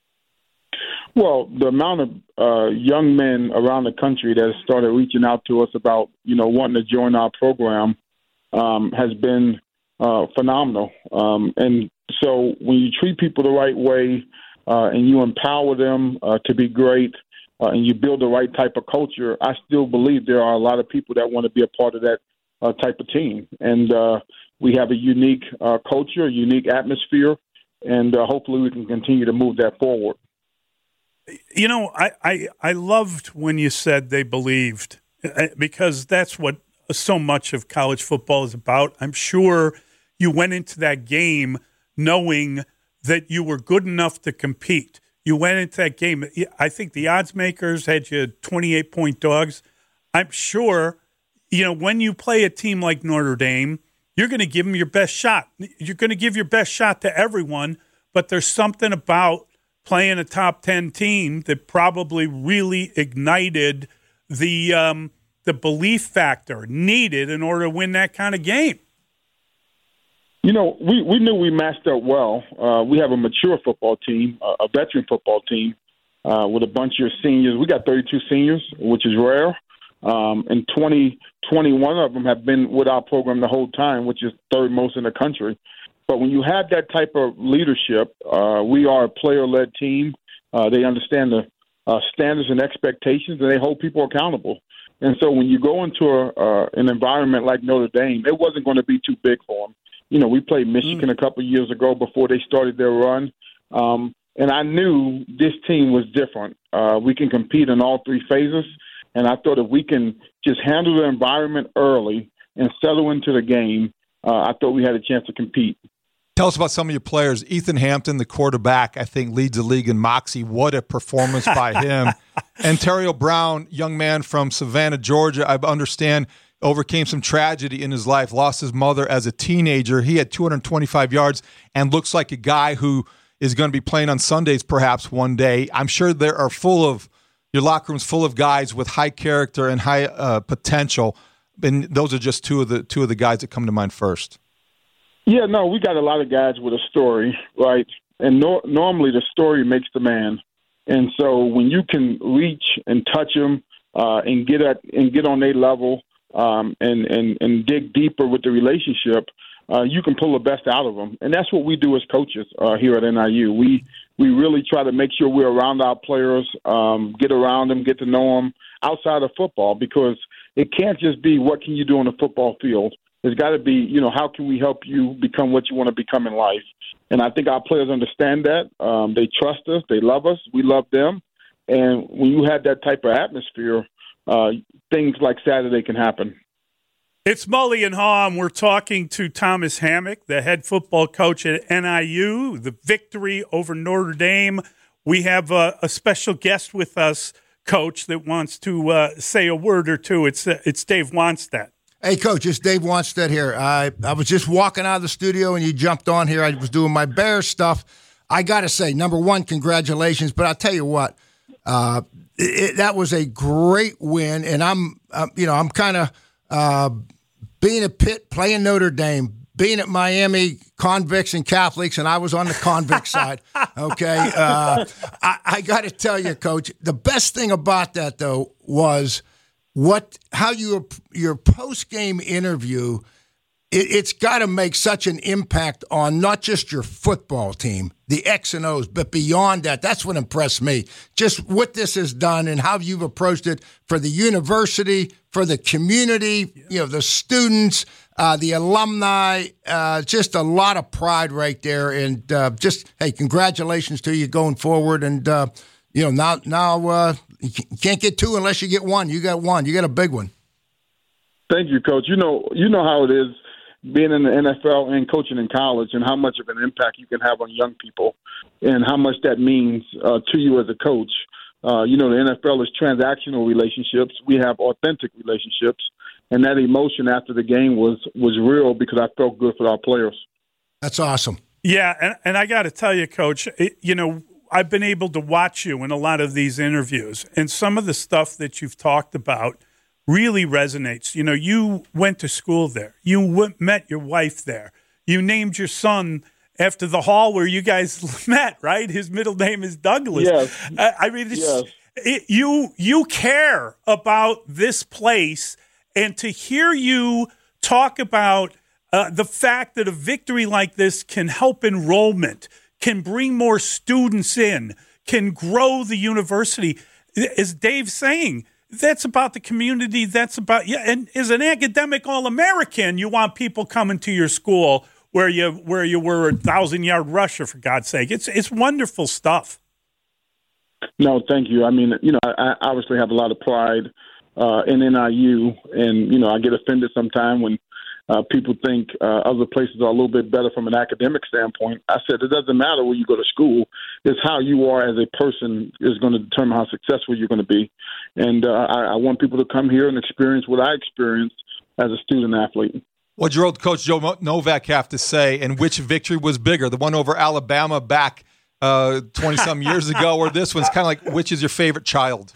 Speaker 18: Well, the amount of uh, young men around the country that have started reaching out to us about, you know, wanting to join our program um, has been uh, phenomenal. Um, and so when you treat people the right way uh, and you empower them uh, to be great uh, and you build the right type of culture, I still believe there are a lot of people that want to be a part of that uh, type of team. And uh, we have a unique uh, culture, a unique atmosphere, and uh, hopefully we can continue to move that forward.
Speaker 7: You know, I, I, I loved when you said they believed, because that's what so much of college football is about. I'm sure you went into that game knowing that you were good enough to compete. You went into that game. I think the odds makers had you twenty-eight point dogs. I'm sure, you know, when you play a team like Notre Dame, you're going to give them your best shot. You're going to give your best shot to everyone, but there's something about playing a top ten team that probably really ignited the um, the belief factor needed in order to win that kind of game.
Speaker 18: You know, we, we knew we matched up well. Uh, we have a mature football team, a, a veteran football team uh, with a bunch of seniors. We got thirty-two seniors, which is rare. Um, and twenty, twenty-one of them have been with our program the whole time, which is third most in the country. But when you have that type of leadership, uh, we are a player-led team. Uh, they understand the uh, standards and expectations, and they hold people accountable. And so when you go into a, uh, an environment like Notre Dame, it wasn't going to be too big for them. You know, we played Michigan mm. a couple of years ago before they started their run. Um, and I knew this team was different. Uh, we can compete in all three phases. And I thought if we can just handle the environment early and settle into the game, uh, I thought we had a chance to compete.
Speaker 8: Tell us about some of your players. Ethan Hampton, the quarterback, I think leads the league in moxie. What a performance by him. Ontario Brown, young man from Savannah, Georgia, I understand overcame some tragedy in his life, lost his mother as a teenager. He had two hundred twenty-five yards and looks like a guy who is going to be playing on Sundays perhaps one day. I'm sure there are full of, your locker room's full of guys with high character and high uh, potential. And those are just two of the two of the guys that come to mind first.
Speaker 18: Yeah, no, we got a lot of guys with a story, right? And no, normally the story makes the man. And so when you can reach and touch them uh, and get at and get on their level um, and, and, and dig deeper with the relationship, uh, you can pull the best out of them. And that's what we do as coaches uh, here at N I U. We we really try to make sure we're around our players, um, get around them, get to know them outside of football, because it can't just be what can you do on the football field. It's got to be, you know, how can we help you become what you want to become in life? And I think our players understand that. Um, they trust us. They love us. We love them. And when you have that type of atmosphere, uh, things like Saturday can happen.
Speaker 7: It's Mully and Haw, and we're talking to Thomas Hammock, the head football coach at N I U, the victory over Notre Dame. We have a, a special guest with us, Coach, that wants to uh, say a word or two. It's uh, it's Dave Wannstedt.
Speaker 9: Hey, Coach, it's Dave Wannstedt here. I, I was just walking out of the studio, and you jumped on here. I was doing my Bears stuff. I got to say, number one, congratulations. But I'll tell you what, uh, it, that was a great win. And I'm, uh, you know, I'm kind of uh, being at Pitt, playing Notre Dame, being at Miami, convicts and Catholics, and I was on the convict side. Okay, uh, I, I got to tell you, Coach, the best thing about that though was what how you your post game interview. It, it's got to make such an impact on not just your football team, the X and O's, but beyond that. That's what impressed me. Just what this has done and how you've approached it for the university, for the community, you know, the students, uh, the alumni. Uh, just a lot of pride right there. And uh, just, hey, congratulations to you going forward. And, uh, you know, now, now uh, you can't get two unless you get one. You got one. You got a big one.
Speaker 18: Thank you, Coach. You know, you know how it is being in the N F L and coaching in college, and how much of an impact you can have on young people, and how much that means uh, to you as a coach. Uh, you know, the N F L is transactional relationships. We have authentic relationships, and that emotion after the game was was real because I felt good for our players.
Speaker 9: That's awesome.
Speaker 7: Yeah, and, and I got to tell you, Coach, it, you know, I've been able to watch you in a lot of these interviews, and some of the stuff that you've talked about really resonates. You know, you went to school there. You w- met your wife there. You named your son after the hall where you guys met, right? His middle name is Douglas.
Speaker 18: Yes.
Speaker 7: Uh, I mean, it's,
Speaker 18: yes.
Speaker 7: it, you you care about this place, and to hear you talk about uh, the fact that a victory like this can help enrollment, can bring more students in, can grow the university, as Dave's saying, that's about the community. That's about, yeah. And as an academic All-American, you want people coming to your school where you where you were a thousand-yard rusher, for God's sake. It's it's wonderful stuff.
Speaker 18: No, thank you. I mean, you know, I, I obviously have a lot of pride uh, in N I U, and you know, I get offended sometimes when uh, people think uh, other places are a little bit better from an academic standpoint. I said it doesn't matter where you go to school. It's how you are as a person is going to determine how successful you're going to be. And uh, I, I want people to come here and experience what I experienced as a student athlete.
Speaker 8: What did your old coach Joe Novak have to say, and which victory was bigger, the one over Alabama back uh, twenty-some years ago, or this one's kind of like, which is your favorite child?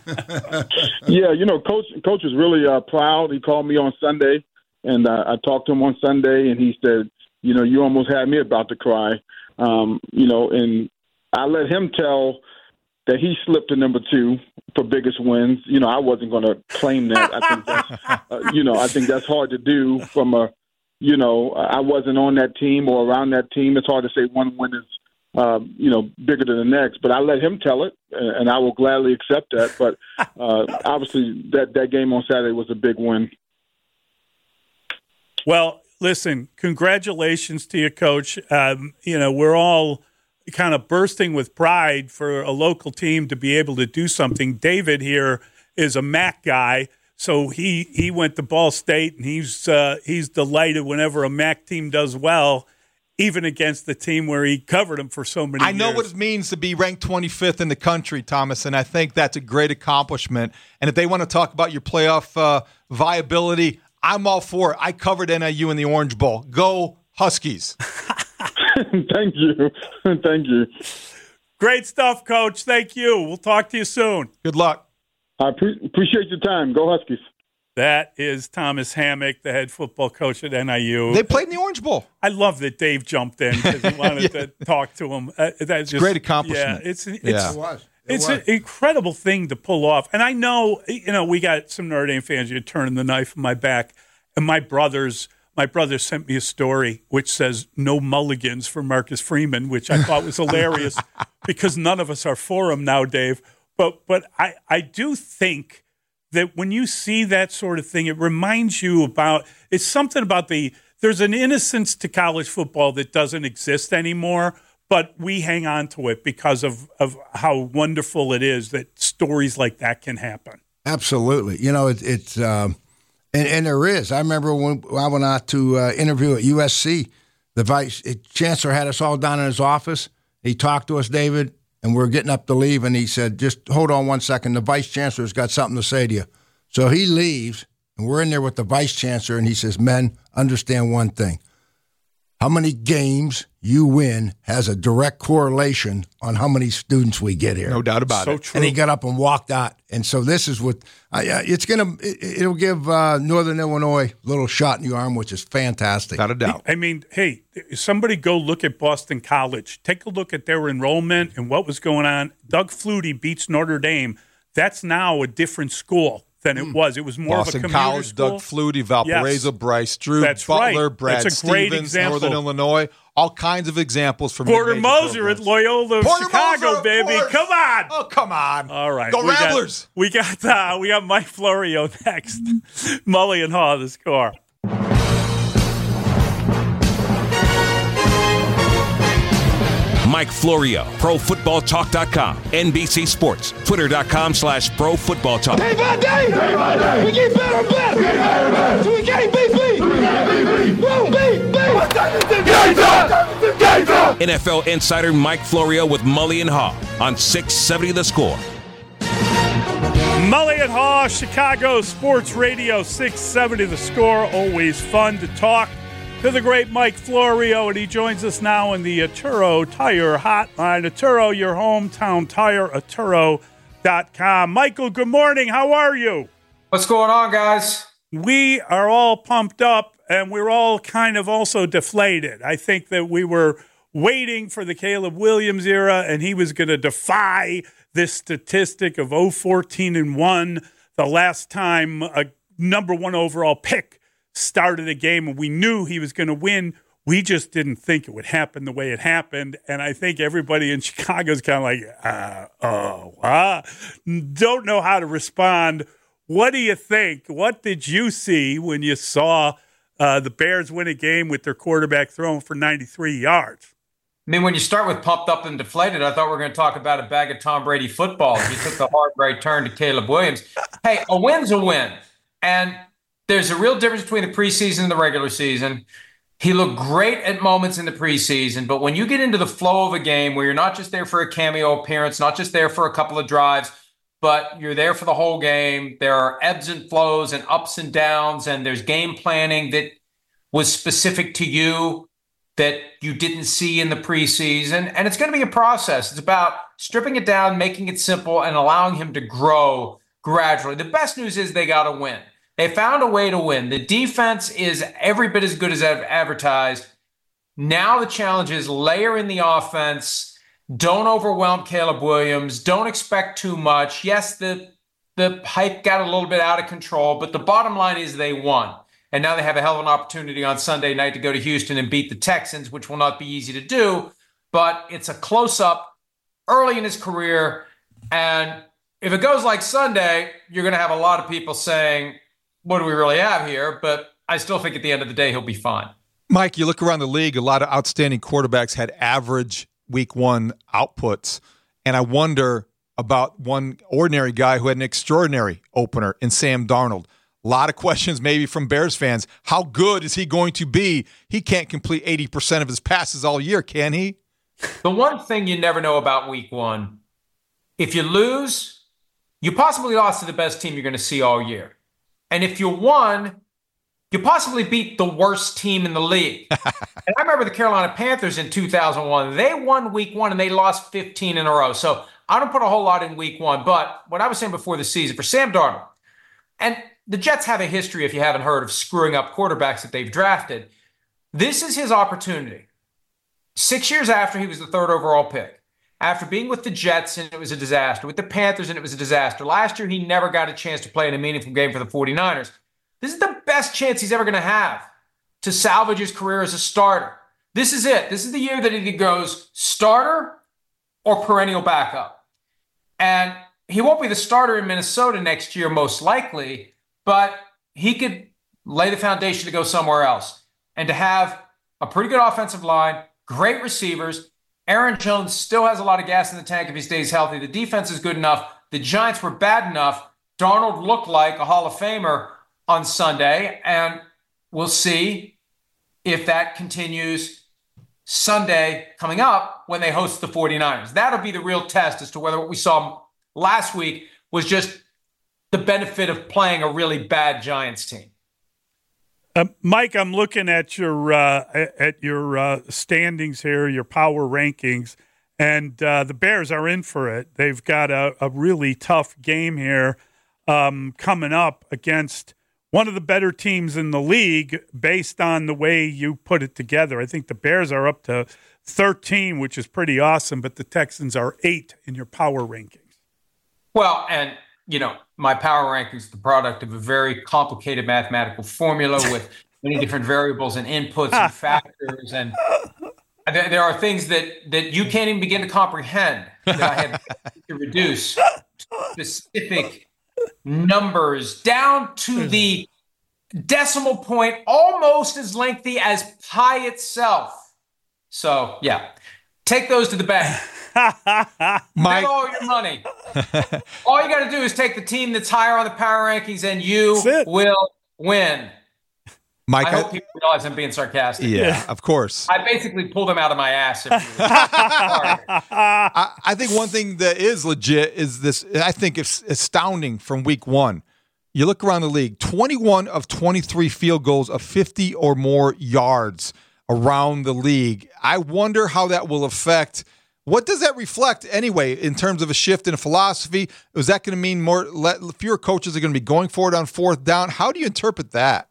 Speaker 18: Yeah, you know, Coach Coach was really uh, proud. He called me on Sunday, and uh, I talked to him on Sunday, and he said, you know, you almost had me about to cry. Um, you know, and I let him tell that he slipped to number two for biggest wins. You know, I wasn't going to claim that. I think that's, uh, you know, I think that's hard to do from a, you know, I wasn't on that team or around that team. It's hard to say one win is, uh, you know, bigger than the next. But I let him tell it, and I will gladly accept that. But uh, obviously that, that game on Saturday was a big win.
Speaker 7: Well, listen, congratulations to you, Coach. Um, you know, we're all kind of bursting with pride for a local team to be able to do something. David here is a M A C guy, so he, he went to Ball State, and he's uh, he's delighted whenever a M A C team does well, even against the team where he covered them for so many
Speaker 8: I know
Speaker 7: years.
Speaker 8: what it means to be ranked twenty-fifth in the country, Thomas, and I think that's a great accomplishment. And if they want to talk about your playoff uh, viability, I'm all for it. I covered N I U in the Orange Bowl. Go Huskies.
Speaker 18: Thank you. Thank you.
Speaker 7: Great stuff, Coach. Thank you. We'll talk to you soon.
Speaker 8: Good luck.
Speaker 18: I pre- appreciate your time. Go Huskies.
Speaker 7: That is Thomas Hammock, the head football coach at N I U.
Speaker 8: They played in the Orange Bowl.
Speaker 7: I love that Dave jumped in because he wanted
Speaker 8: yeah.
Speaker 7: to talk to him. Uh, that's just,
Speaker 8: great accomplishment.
Speaker 7: Yeah, it's it's
Speaker 8: yeah.
Speaker 9: It was. It
Speaker 7: it's
Speaker 9: was.
Speaker 7: an incredible thing to pull off. And I know, you know, we got some Notre Dame fans. You're turning the knife in my back, and my brothers. My brother sent me a story which says no mulligans for Marcus Freeman, which I thought was hilarious because none of us are for him now, Dave. But but I, I do think that when you see that sort of thing, it reminds you about – it's something about the – there's an innocence to college football that doesn't exist anymore, but we hang on to it because of, of how wonderful it is that stories like that can happen.
Speaker 9: Absolutely. You know, it, it's um, – And, and there is. I remember when I went out to uh, interview at U S C, the vice chancellor had us all down in his office. He talked to us, David, and we we're getting up to leave, and he said, just hold on one second. The vice chancellor's got something to say to you. So he leaves, and we're in there with the vice chancellor, and he says, men, understand one thing. How many games you win has a direct correlation on how many students we get here.
Speaker 8: No doubt about
Speaker 7: so
Speaker 8: it.
Speaker 7: True.
Speaker 9: And he got up and walked out. And so this is what I, uh, it's going to. It, it'll give uh, Northern Illinois a little shot in the arm, which is fantastic.
Speaker 8: Without a doubt.
Speaker 7: I mean, hey, somebody go look at Boston College. Take a look at their enrollment and what was going on. Doug Flutie beats Notre Dame. That's now a different school than it was. It was more
Speaker 8: Boston
Speaker 7: of a commuter
Speaker 8: College,
Speaker 7: school.
Speaker 8: Doug Flutie, Valparaiso,
Speaker 7: Yes.
Speaker 8: Bryce Drew,
Speaker 7: That's
Speaker 8: Butler,
Speaker 7: right.
Speaker 8: Brad
Speaker 7: That's a great
Speaker 8: Stevens,
Speaker 7: example.
Speaker 8: Northern Illinois, all kinds of examples from
Speaker 7: Porter
Speaker 8: mid-major
Speaker 7: Moser at
Speaker 8: programs.
Speaker 7: Loyola of
Speaker 8: Porter
Speaker 7: Chicago,
Speaker 8: Moser, of
Speaker 7: baby.
Speaker 8: course.
Speaker 7: Come on.
Speaker 8: Oh, come on.
Speaker 7: All right.
Speaker 8: Go
Speaker 7: we
Speaker 8: Ramblers.
Speaker 7: Got, we got uh, we got Mike Florio next. Mully and Haw, the score.
Speaker 6: Mike Florio, Pro Football Talk dot com, N B C Sports, Twitter dot com slash Pro Football Talk.
Speaker 17: Day by day, day by day, we get better and better. We get better and better. So we can't beat beat. We can't beat beat. Won't beat beat. What's that?
Speaker 6: N F L insider Mike Florio with Mully and Haw on six seventy The Score.
Speaker 7: Mully and Haw, Chicago Sports Radio, six seventy The Score. Always fun to talk to the great Mike Florio, and he joins us now in the Atturo Tire Hotline. Atturo, your hometown tire, Atturo dot com. Michael, good morning. How are you?
Speaker 19: What's going on, guys?
Speaker 7: We are all pumped up, and we're all kind of also deflated. I think that we were waiting for the Caleb Williams era, and he was going to defy this statistic of oh fourteen and one, the last time a number one overall pick started a game, and we knew he was going to win. We just didn't think it would happen the way it happened, and I think everybody in Chicago is kind of like, uh, oh, uh, don't know how to respond. What do you think? What did you see when you saw uh, the Bears win a game with their quarterback throwing for ninety-three yards?
Speaker 19: I mean, when you start with pumped up and deflated, I thought we were going to talk about a bag of Tom Brady footballs. You took the hard right turn to Caleb Williams. Hey, a win's a win, and there's a real difference between the preseason and the regular season. He looked great at moments in the preseason, but when you get into the flow of a game where you're not just there for a cameo appearance, not just there for a couple of drives, but you're there for the whole game, there are ebbs and flows and ups and downs, and there's game planning that was specific to you that you didn't see in the preseason. And it's going to be a process. It's about stripping it down, making it simple, and allowing him to grow gradually. The best news is they got to win. They found a way to win. The defense is every bit as good as advertised. Now the challenge is layer in the offense. Don't overwhelm Caleb Williams. Don't expect too much. Yes, the, the hype got a little bit out of control, but the bottom line is they won. And now they have a hell of an opportunity on Sunday night to go to Houston and beat the Texans, which will not be easy to do. But it's a close-up early in his career. And if it goes like Sunday, you're going to have a lot of people saying, what do we really have here? But I still think at the end of the day, he'll be fine.
Speaker 8: Mike, you look around the league, a lot of outstanding quarterbacks had average week one outputs. And I wonder about one ordinary guy who had an extraordinary opener in Sam Darnold. A lot of questions maybe from Bears fans. How good is he going to be? He can't complete eighty percent of his passes all year, can he?
Speaker 19: The one thing you never know about week one, if you lose, you possibly lost to the best team you're going to see all year. And if you won, you possibly beat the worst team in the league. And I remember the Carolina Panthers in two thousand one. They won week one and they lost fifteen in a row. So I don't put a whole lot in week one. But what I was saying before the season, for Sam Darnold, and the Jets have a history, if you haven't heard, of screwing up quarterbacks that they've drafted. This is his opportunity. Six years after he was the third overall pick, after being with the Jets and it was a disaster, with the Panthers and it was a disaster. Last year, he never got a chance to play in a meaningful game for the 49ers. This is the best chance he's ever going to have to salvage his career as a starter. This is it. This is the year that he goes starter or perennial backup. And he won't be the starter in Minnesota next year, most likely, but he could lay the foundation to go somewhere else. And to have a pretty good offensive line, great receivers. Aaron Jones still has a lot of gas in the tank if he stays healthy. The defense is good enough. The Giants were bad enough. Darnold looked like a Hall of Famer on Sunday, and we'll see if that continues Sunday coming up when they host the 49ers. That'll be the real test as to whether what we saw last week was just the benefit of playing a really bad Giants team.
Speaker 7: Uh, Mike, I'm looking at your uh, at your uh, standings here, your power rankings, and uh, the Bears are in for it. They've got a, a really tough game here um, coming up against one of the better teams in the league based on the way you put it together. I think the Bears are up to thirteen, which is pretty awesome, but the Texans are eight in your power rankings.
Speaker 19: Well, and, you know, my power rankings is the product of a very complicated mathematical formula with many different variables and inputs and factors. And there, there are things that, that you can't even begin to comprehend that I have to reduce specific numbers down to the decimal point, almost as lengthy as pi itself. So, yeah, take those to the bank. Mike, all your money. All you got to do is take the team that's higher on the power rankings, and you will win.
Speaker 8: Mike,
Speaker 19: I hope I, people realize I'm being sarcastic.
Speaker 8: Yeah, of course.
Speaker 19: I basically pulled them out of my ass.
Speaker 8: I, I think one thing that is legit is this. I think it's astounding from week one. You look around the league, twenty-one of twenty-three field goals of fifty or more yards around the league. I wonder how that will affect. What does that reflect anyway in terms of a shift in a philosophy? Is that going to mean more let, fewer coaches are going to be going for it on fourth down? How do you interpret that?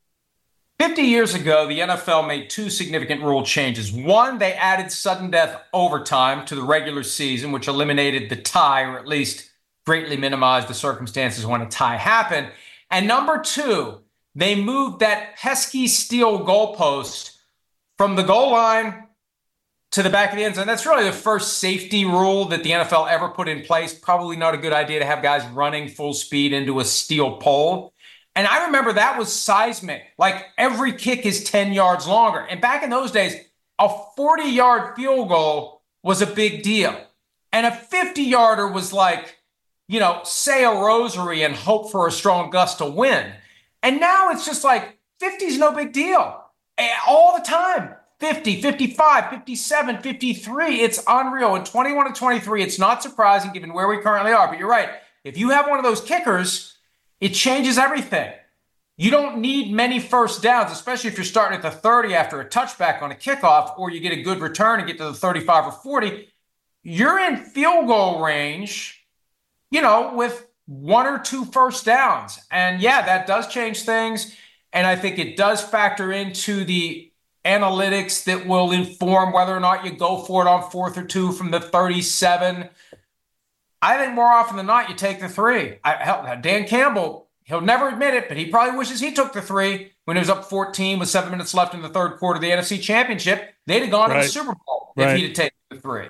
Speaker 19: fifty years ago, the N F L made two significant rule changes. One, they added sudden death overtime to the regular season, which eliminated the tie, or at least greatly minimized the circumstances when a tie happened. And number two, they moved that pesky steel goalpost from the goal line to the back of the end zone. That's really the first safety rule that the N F L ever put in place. Probably not a good idea to have guys running full speed into a steel pole. And I remember that was seismic. Like every kick is ten yards longer. And back in those days, a forty-yard field goal was a big deal. And a fifty-yarder was like, you know, say a rosary and hope for a strong gust to win. And now it's just like fifty is no big deal. All the time. fifty, fifty-five, fifty-seven, fifty-three. It's unreal. In twenty-one to twenty-three, it's not surprising given where we currently are. But you're right. If you have one of those kickers, it changes everything. You don't need many first downs, especially if you're starting at the thirty after a touchback on a kickoff, or you get a good return and get to the thirty-five or forty. You're in field goal range, you know, with one or two first downs. And yeah, that does change things. And I think it does factor into the analytics that will inform whether or not you go for it on fourth or two from the thirty-seven. I think more often than not, you take the three. I, hell, Dan Campbell, he'll never admit it, but he probably wishes he took the three when it was up fourteen with seven minutes left in the third quarter of the N F C Championship. They'd have gone right to the Super Bowl if right. he'd have taken the three.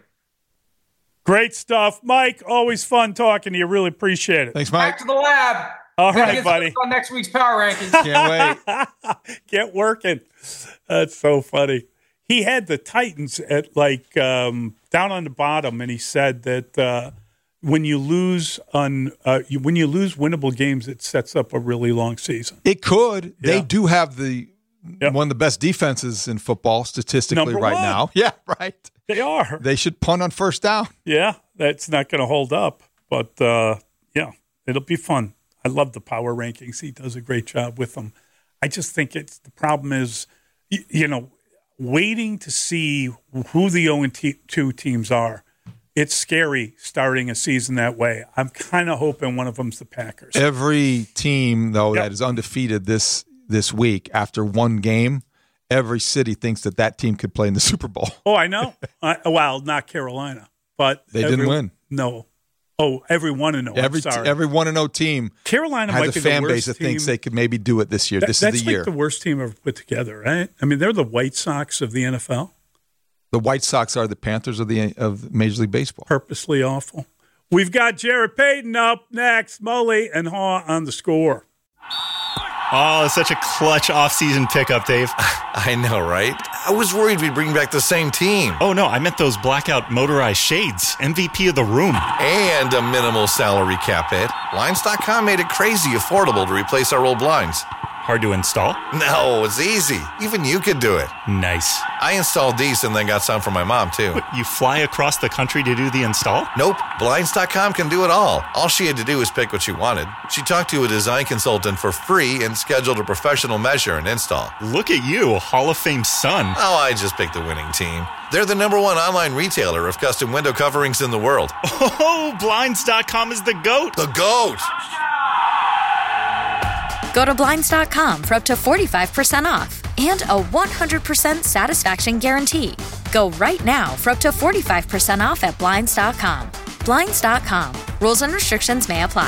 Speaker 7: Great stuff. Mike, always fun talking to you. Really appreciate it.
Speaker 8: Thanks, Mike.
Speaker 19: Back to the lab.
Speaker 7: All
Speaker 19: Gotta
Speaker 7: right,
Speaker 19: get
Speaker 7: buddy.
Speaker 19: On next week's Power Rankings.
Speaker 8: Can't wait.
Speaker 7: Get working. That's so funny. He had the Titans at like um, down on the bottom, and he said that uh, when you lose on uh, you, when you lose winnable games, it sets up a really long season.
Speaker 8: It could.
Speaker 7: Yeah.
Speaker 8: They do have the yep. one of the best defenses in football statistically
Speaker 7: Number
Speaker 8: right
Speaker 7: one.
Speaker 8: now. Yeah, right.
Speaker 7: They are.
Speaker 8: They should punt on first down.
Speaker 7: Yeah, that's not going to hold up, but uh, yeah, it'll be fun. I love the power rankings. He does a great job with them. I just think it's the problem is, you, you know, waiting to see who the oh and two teams are. it's scary starting a season that way. I'm kind of hoping one of them's the Packers.
Speaker 8: Every team, though,
Speaker 7: Yep.
Speaker 8: that is undefeated this this week after one game, every city thinks that that team could play in the Super Bowl.
Speaker 7: Oh, I know. I, well, not Carolina, but
Speaker 8: They
Speaker 7: every-
Speaker 8: didn't win.
Speaker 7: No. Oh, every one and oh.
Speaker 8: Every
Speaker 7: I'm sorry.
Speaker 8: t- every one and oh team
Speaker 7: Carolina
Speaker 8: has
Speaker 7: might
Speaker 8: a
Speaker 7: be
Speaker 8: fan
Speaker 7: the
Speaker 8: base
Speaker 7: worst
Speaker 8: that thinks
Speaker 7: team.
Speaker 8: they could maybe do it this year.
Speaker 7: That-
Speaker 8: this
Speaker 7: that's
Speaker 8: is the
Speaker 7: like
Speaker 8: year.
Speaker 7: the worst team ever put together, right? I mean, they're the White Sox of the N F L.
Speaker 8: The White Sox are the Panthers of the of Major League Baseball.
Speaker 7: Purposely awful. We've got Jared Payton up next. Mully and Haw on the score.
Speaker 3: Oh, such a clutch offseason pickup, Dave.
Speaker 4: I know, right? I was worried we'd bring back the same team.
Speaker 3: Oh, no, I meant those blackout motorized shades. M V P of the room.
Speaker 4: And a minimal salary cap hit. Blinds dot com made it crazy affordable to replace our old blinds.
Speaker 3: Hard to install?
Speaker 4: No, it's easy. Even you could do it.
Speaker 3: Nice.
Speaker 4: I installed these and then got some for my mom, too.
Speaker 3: What, you fly across the country to do the install?
Speaker 4: Nope. Blinds dot com can do it all. All she had to do was pick what she wanted. She talked to a design consultant for free and scheduled a professional measure and install.
Speaker 3: Look at you, Hall of Fame son.
Speaker 4: Oh, I just picked the winning team. They're the number one online retailer of custom window coverings in the world.
Speaker 3: Oh, Blinds dot com is the GOAT.
Speaker 4: The GOAT!
Speaker 5: Go to Blinds dot com for up to forty-five percent off and a one hundred percent satisfaction guarantee. Go right now for up to forty-five percent off at Blinds dot com. Blinds dot com. Rules and restrictions may apply.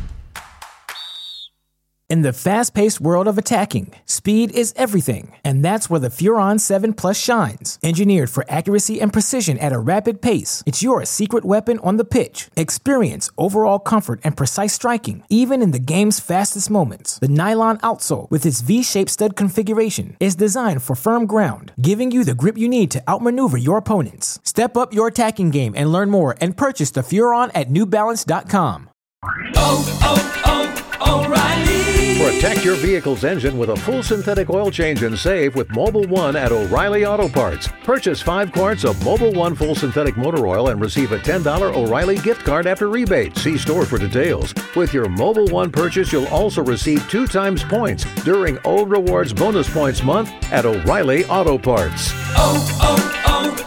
Speaker 20: In the fast-paced world of attacking, speed is everything, and that's where the Furon seven Plus shines. Engineered for accuracy and precision at a rapid pace, it's your secret weapon on the pitch. Experience overall comfort and precise striking, even in the game's fastest moments. The nylon outsole, with its V-shaped stud configuration, is designed for firm ground, giving you the grip you need to outmaneuver your opponents. Step up your attacking game and learn more and purchase the Furon at New Balance dot com.
Speaker 17: Oh, oh, oh, O'Reilly.
Speaker 21: Protect your vehicle's engine with a full synthetic oil change and save with Mobil one at O'Reilly Auto Parts. Purchase five quarts of Mobil one full synthetic motor oil and receive a ten dollars O'Reilly gift card after rebate. See store for details. With your Mobil one purchase, you'll also receive two times points during O Rewards Bonus Points Month at O'Reilly Auto Parts.
Speaker 17: Oh,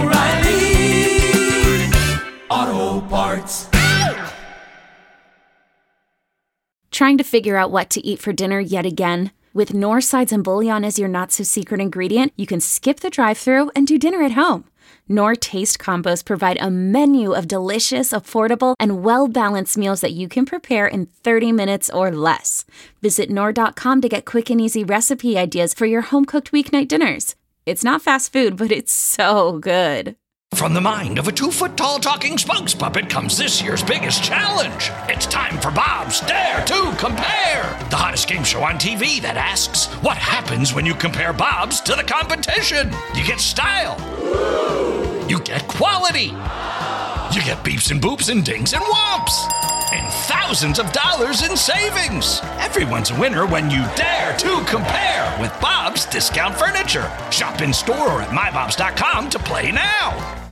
Speaker 17: oh, oh, O'Reilly Auto Parts.
Speaker 22: Trying to figure out what to eat for dinner yet again? With Knorr sides and bouillon as your not-so-secret ingredient, you can skip the drive-thru and do dinner at home. Knorr Taste Combos provide a menu of delicious, affordable, and well-balanced meals that you can prepare in thirty minutes or less. Visit Knorr dot com to get quick and easy recipe ideas for your home-cooked weeknight dinners. It's not fast food, but it's so good.
Speaker 1: From the mind of a two-foot-tall talking spokes puppet comes this year's biggest challenge. It's time for Bob's Dare to Compare, the hottest game show on T V that asks, what happens when you compare Bob's to the competition? You get style. You get quality. You get beeps and boops and dings and whomps. And thousands of dollars in savings. Everyone's a winner when you dare to compare with Bob's Discount Furniture. Shop in store or at my bobs dot com to play now.